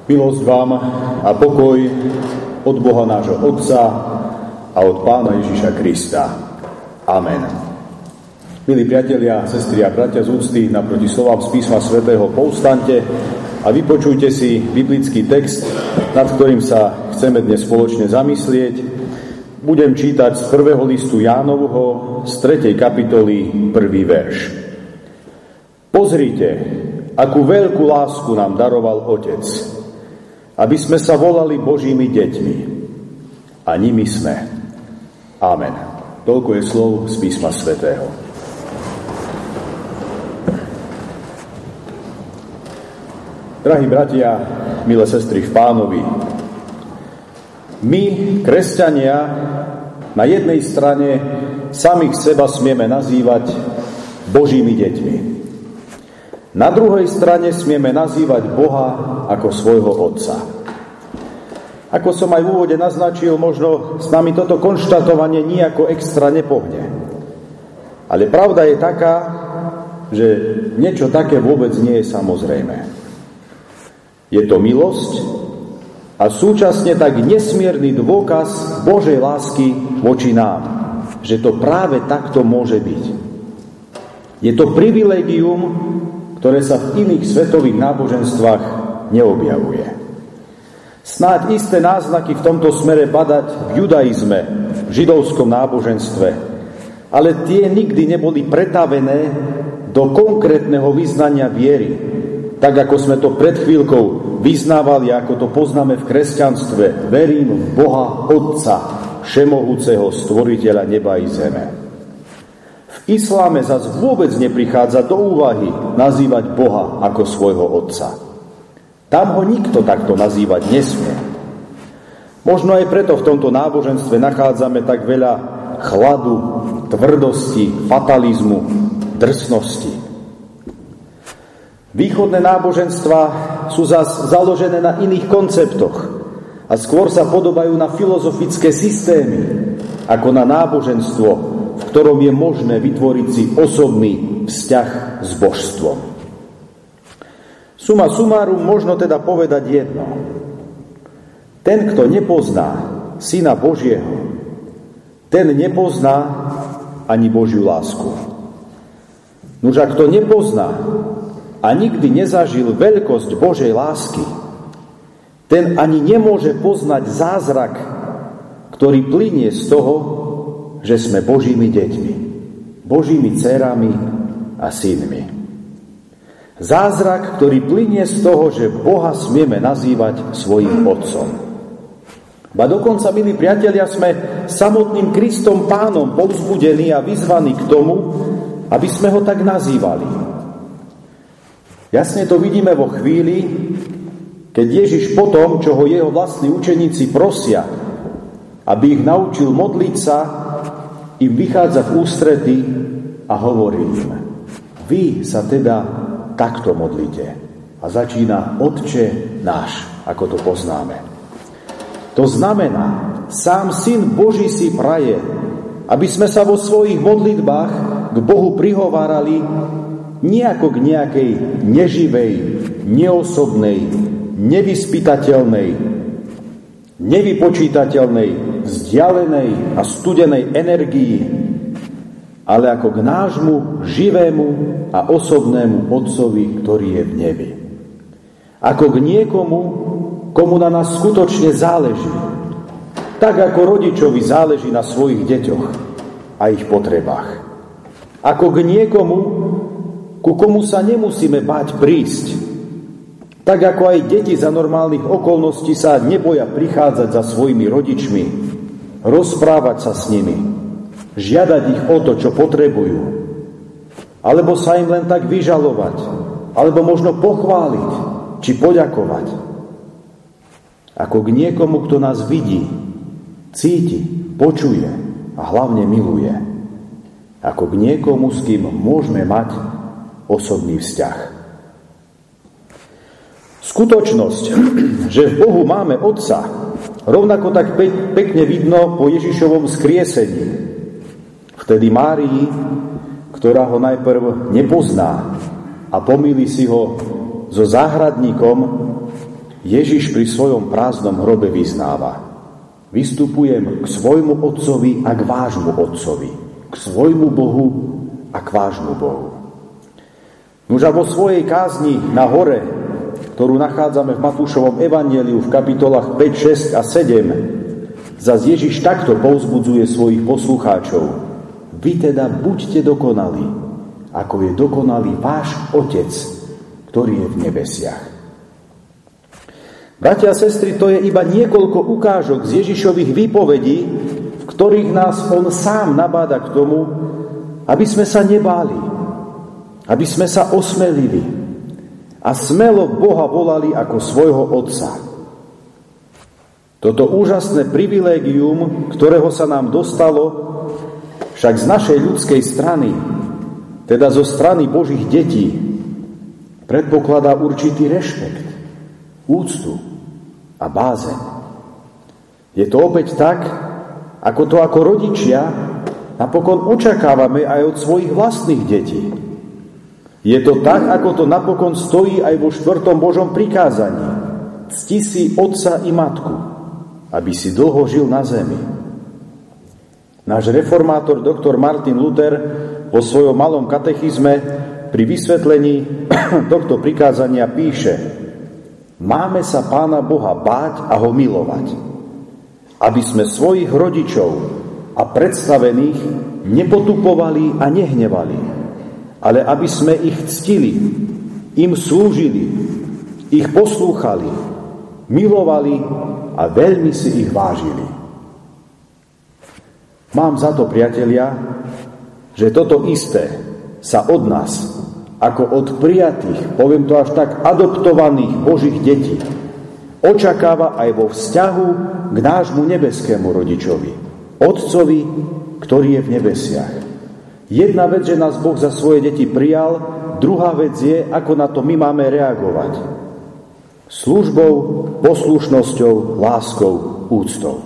Milosť vám a pokoj od Boha nášho Otca a od Pána Ježiša Krista. Amen. Milí priatelia, sestry a bratia z úcty, naproti slovám z písma svätého povstaňte a vypočujte si biblický text, nad ktorým sa chceme dnes spoločne zamyslieť. Budem čítať z prvého listu Jánovho, z 3. kapitoly, 1. verš. Pozrite, akú veľkú lásku nám daroval Otec, aby sme sa volali Božími deťmi. A nimi sme. Amen. Toľko je slov z písma svätého. Drahí bratia, milé sestry v Pánovi, my, kresťania, na jednej strane samých seba smieme nazývať Božími deťmi. Na druhej strane smieme nazývať Boha ako svojho Otca. Ako som aj v úvode naznačil, možno s nami toto konštatovanie nijako extra nepohne. Ale pravda je taká, že niečo také vôbec nie je samozrejmé. Je to milosť a súčasne tak nesmierny dôkaz Božej lásky voči nám, že to práve takto môže byť. Je to privilégium, ktoré sa v iných svetových náboženstvách neobjavuje. Snáď isté náznaky v tomto smere badať v judaizme, v židovskom náboženstve, ale tie nikdy neboli pretavené do konkrétneho vyznania viery, tak ako sme to pred chvíľkou vyznávali, ako to poznáme v kresťanstve. Verím v Boha Otca, všemohúceho stvoriteľa neba i zeme. V isláme zas vôbec neprichádza do úvahy nazývať Boha ako svojho Otca. Tam ho nikto takto nazývať nesmie. Možno aj preto v tomto náboženstve nachádzame tak veľa chladu, tvrdosti, fatalizmu, drsnosti. Východné náboženstva sú zas založené na iných konceptoch a skôr sa podobajú na filozofické systémy ako na náboženstvo, v ktorom je možné vytvoriť si osobný vzťah s božstvom. Suma sumárum možno teda povedať jedno. Ten, kto nepozná Syna Božieho, ten nepozná ani Božiu lásku. Nuž ak to nepozná a nikdy nezažil veľkosť Božej lásky, ten ani nemôže poznať zázrak, ktorý plynie z toho, že sme Božími deťmi, Božími dcerami a synmi. Zázrak, ktorý plynie z toho, že Boha smieme nazývať svojím Otcom. Ba dokonca, milí priatelia, sme samotným Kristom Pánom povzbudení a vyzvaní k tomu, aby sme ho tak nazývali. Jasne to vidíme vo chvíli, keď Ježiš potom, čo ho jeho vlastní učeníci prosia, aby ich naučil modliť sa, im vychádza v ústrety a hovorí im: vy sa teda takto modlite. A začína Otče náš, ako to poznáme. To znamená, sám Syn Boží si praje, aby sme sa vo svojich modlitbách k Bohu prihovárali nie ako k nejakej neživej, neosobnej, nevyspytateľnej, nevypočítateľnej, vzdialenej a studenej energii, ale ako k nášmu živému a osobnému Otcovi, ktorý je v nebi. Ako k niekomu, komu na nás skutočne záleží. Tak ako rodičovi záleží na svojich deťoch a ich potrebách. Ako k niekomu, ku komu sa nemusíme báť prísť. Tak ako aj deti za normálnych okolností sa neboja prichádzať za svojimi rodičmi, rozprávať sa s nimi, žiadať ich o to, čo potrebujú, alebo sa im len tak vyžalovať, alebo možno pochváliť, či poďakovať. Ako k niekomu, kto nás vidí, cíti, počuje a hlavne miluje. Ako k niekomu, s kým môžeme mať osobný vzťah. Skutočnosť, že v Bohu máme Otca, rovnako tak pekne vidno po Ježišovom skriesení. Vtedy Márii, ktorá ho najprv nepozná a pomýli si ho so záhradníkom, Ježiš pri svojom prázdnom hrobe vyznáva: vystupujem k svojmu Otcovi a k vášmu Otcovi, k svojmu Bohu a k vášmu Bohu. Nuž a vo svojej kázni na hore, ktorú nachádzame v Matúšovom evanjeliu v kapitolách 5, 6 a 7, zas Ježiš takto povzbudzuje svojich poslucháčov: vy teda buďte dokonalí, ako je dokonalý váš Otec, ktorý je v nebesiach. Bratia a sestry, to je iba niekoľko ukážok z Ježišových výpovedí, v ktorých nás on sám nabáda k tomu, aby sme sa nebáli, aby sme sa osmelili a smelo Boha volali ako svojho Otca. Toto úžasné privilégium, ktorého sa nám dostalo, však z našej ľudskej strany, teda zo strany Božích detí, predpokladá určitý rešpekt, úctu a bázeň. Je to opäť tak, ako to ako rodičia napokon očakávame aj od svojich vlastných detí. Je to tak, ako to napokon stojí aj vo 4. Božom prikázaní: cti si otca i matku, aby si dlho žil na zemi. Náš reformátor doktor Martin Luther vo svojom malom katechizme pri vysvetlení tohto prikázania píše: máme sa Pána Boha báť a ho milovať, aby sme svojich rodičov a predstavených nepotupovali a nehnevali, ale aby sme ich ctili, im slúžili, ich poslúchali, milovali a veľmi si ich vážili. Mám za to, priatelia, že toto isté sa od nás, ako od prijatých, poviem to až tak, adoptovaných Božích detí, očakáva aj vo vzťahu k nášmu nebeskému rodičovi, Otcovi, ktorý je v nebesiach. Jedna vec, že nás Boh za svoje deti prijal, druhá vec je, ako na to my máme reagovať. Službou, poslušnosťou, láskou, úctou.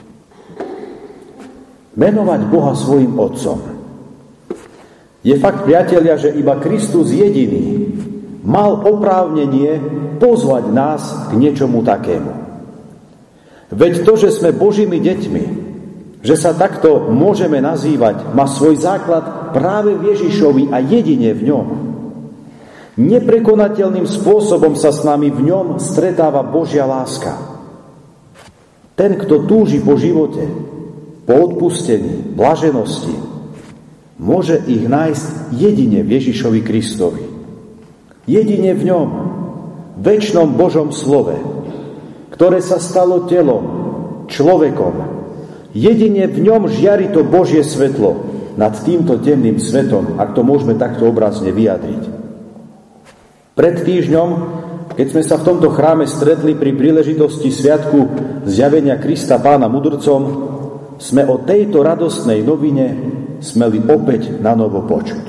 Menovať Boha svojim Otcom. Je fakt, priatelia, že iba Kristus jediný mal oprávnenie pozvať nás k niečomu takému. Veď to, že sme Božími deťmi, že sa takto môžeme nazývať, má svoj základ práve v Ježišovi a jedine v ňom. Neprekonateľným spôsobom sa s nami v ňom stretáva Božia láska. Ten, kto túži po živote, po odpustení, blaženosti, môže ich nájsť jedine v Ježišovi Kristovi. Jedine v ňom, večnom Božom slove, ktoré sa stalo telom, človekom. Jedine v ňom žiari to Božie svetlo nad týmto temným svetom, ak to môžeme takto obrazne vyjadriť. Pred týždňom, keď sme sa v tomto chráme stretli pri príležitosti sviatku zjavenia Krista Pána mudrcom, sme o tejto radostnej novine smeli opäť na novo počuť.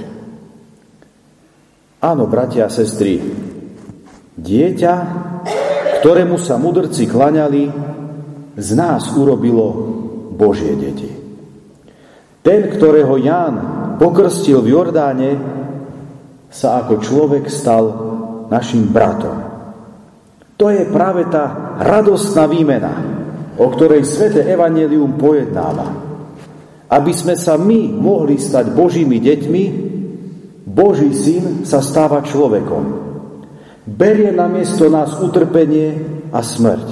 Áno, bratia a sestry, dieťa, ktorému sa mudrci klaňali, z nás urobilo Božie deti. Ten, ktorého Ján pokrstil v Jordáne, sa ako človek stal našim bratom. To je práve tá radostná výmena, o ktorej sväté evanjelium pojednáva. Aby sme sa my mohli stať Božími deťmi, Boží syn sa stáva človekom. Berie namiesto nás utrpenie a smrť.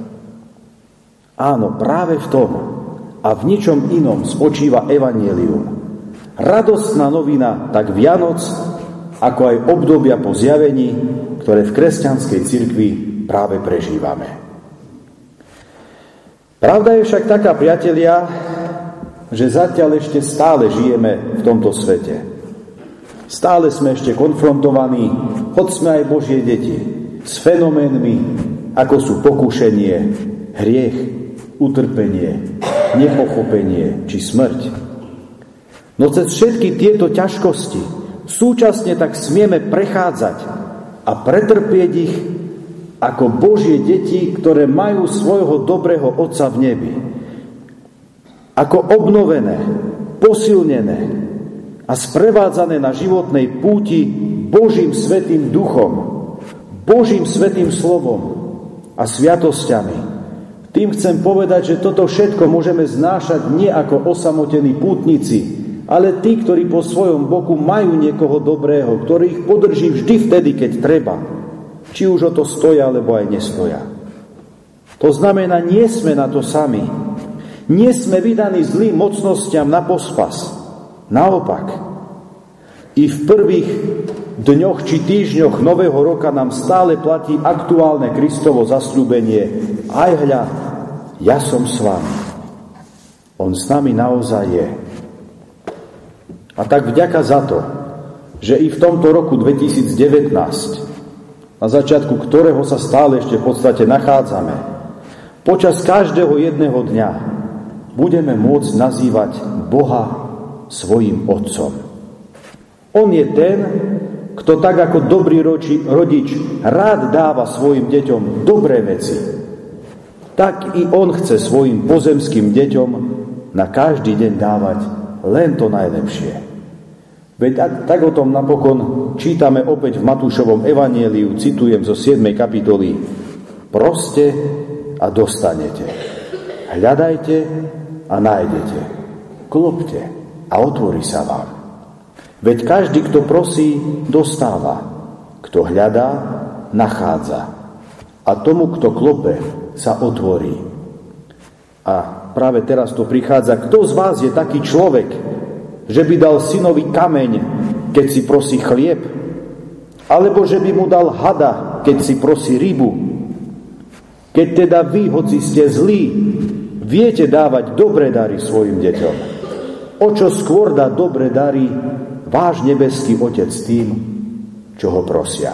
Áno, práve v tom a v ničom inom spočíva evanjelium. Radostná novina tak Vianoc, ako aj obdobia po zjavení, ktoré v kresťanskej cirkvi práve prežívame. Pravda je však taká, priatelia, že zatiaľ ešte stále žijeme v tomto svete. Stále sme ešte konfrontovaní, hoď sme aj Božie deti, s fenoménmi, ako sú pokušenie, hriech, utrpenie, nepochopenie či smrť. No cez všetky tieto ťažkosti súčasne tak smieme prechádzať a pretrpieť ich ako Božie deti, ktoré majú svojho dobrého Otca v nebi. Ako obnovené, posilnené a sprevádzané na životnej púti Božím svätým duchom, Božím svätým slovom, a sviatosťami. Tým chcem povedať, že toto všetko môžeme znášať nie ako osamotení pútnici, ale tí, ktorí po svojom boku majú niekoho dobrého, ktorý ich podrží vždy vtedy, keď treba. Či už o to stoja, alebo aj nestoja. To znamená, nie sme na to sami. Nie sme vydaní zlým mocnostiam na pospas. Naopak, i v prvých dňoch či týždňoch nového roka nám stále platí aktuálne Kristovo zasľúbenie. Aj hľa, ja som s vami. On s nami naozaj je. A tak vďaka za to, že i v tomto roku 2019, na začiatku ktorého sa stále ešte v podstate nachádzame, počas každého jedného dňa budeme môcť nazývať Boha svojim Otcom. On je ten, kto tak ako dobrý rodič rád dáva svojim deťom dobré veci, tak i on chce svojim pozemským deťom na každý deň dávať len to najlepšie. Veď tak o tom napokon čítame opäť v Matúšovom evanjeliu, citujem zo 7. kapitoly: Proste a dostanete. Hľadajte a nájdete. Klopte a otvorí sa vám. Veď každý, kto prosí, dostáva. Kto hľadá, nachádza. A tomu, kto klope, sa otvorí. A práve teraz to prichádza. Kto z vás je taký človek, že by dal synovi kameň, keď si prosí chlieb? Alebo že by mu dal hada, keď si prosí rybu? Keď teda vy, hoci ste zlí, viete dávať dobré dary svojim deťom, o čo skôr dá dobré dary váš nebeský Otec tým, čo ho prosia.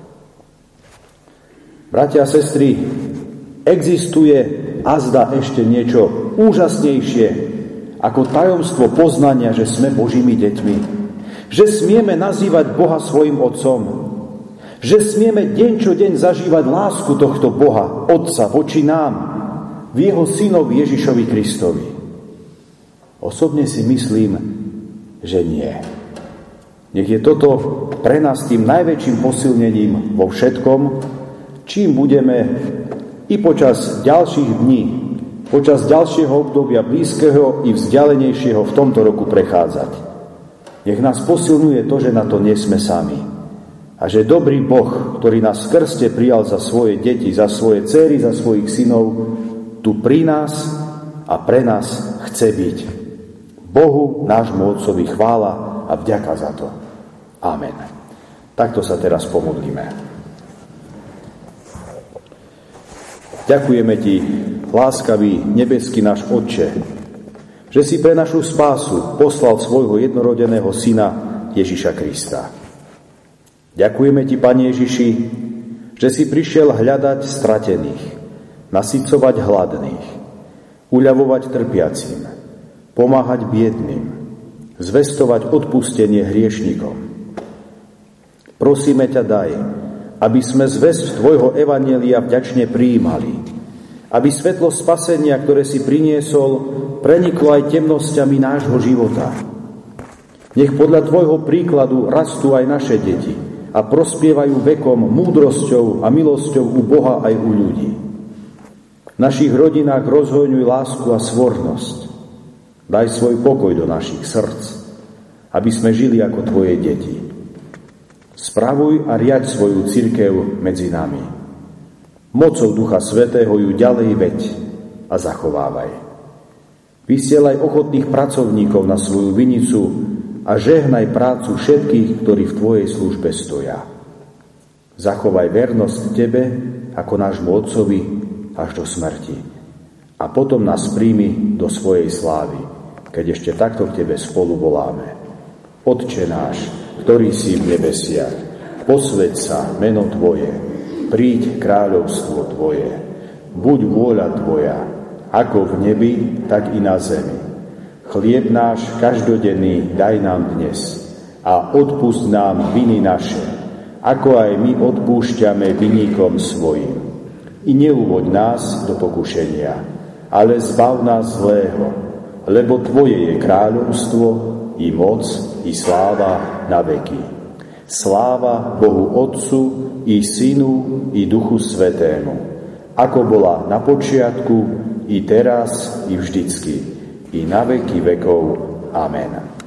Bratia a sestry, existuje azda ešte niečo úžasnejšie ako tajomstvo poznania, že sme Božími deťmi, že smieme nazývať Boha svojim Otcom, že smieme deň čo deň zažívať lásku tohto Boha, Otca voči nám, v Jeho Synovi Ježišovi Kristovi. Osobne si myslím, že nie. Nech je toto pre nás tým najväčším posilnením vo všetkom, čím budeme i počas ďalších dní, počas ďalšieho obdobia blízkeho i vzdialenejšieho v tomto roku prechádzať. Nech nás posilňuje to, že na to nie sme sami. A že dobrý Boh, ktorý nás v krste prijal za svoje deti, za svoje dcery, za svojich synov, tu pri nás a pre nás chce byť. Bohu, nášmu Otcovi, chvála a vďaka za to. Amen. Takto sa teraz pomodlíme. Ďakujeme Ti, láskavý nebeský náš Otče, že si pre našu spásu poslal svojho jednorodeného Syna Ježiša Krista. Ďakujeme Ti, Pane Ježiši, že si prišiel hľadať stratených, nasycovať hladných, uľavovať trpiacim, pomáhať biedným, zvestovať odpustenie hriešnikom. Prosíme ťa, daj, aby sme zvesť Tvojho evanjelia vďačne prijímali, aby svetlo spasenia, ktoré si priniesol, preniklo aj temnosťami nášho života. Nech podľa Tvojho príkladu rastú aj naše deti a prospievajú vekom múdrosťou a milosťou u Boha aj u ľudí. V našich rodinách rozhojňuj lásku a svornosť. Daj svoj pokoj do našich srdc, aby sme žili ako Tvoje deti. Spravuj a riaď svoju cirkev medzi nami. Mocou Ducha Svätého ju ďalej veď a zachovávaj. Vysielaj ochotných pracovníkov na svoju vinicu a žehnaj prácu všetkých, ktorí v Tvojej službe stoja. Zachovaj vernosť Tebe ako nášmu Otcovi až do smrti. A potom nás príjmi do svojej slávy, keď ešte takto k Tebe spolu voláme. Otče náš, ktorý si v nebesiach, posväť sa meno Tvoje, príď kráľovstvo Tvoje, buď vôľa Tvoja, ako v nebi, tak i na zemi. Chlieb náš každodenný daj nám dnes a odpusť nám viny naše, ako aj my odpúšťame viníkom svojim. I neuvoď nás do pokušenia, ale zbav nás zlého, lebo Tvoje je kráľovstvo, i moc, i sláva na veky. Sláva Bohu Otcu, i Synu, i Duchu Svätému, ako bola na počiatku, i teraz, i vždycky, i na veky vekov. Amen.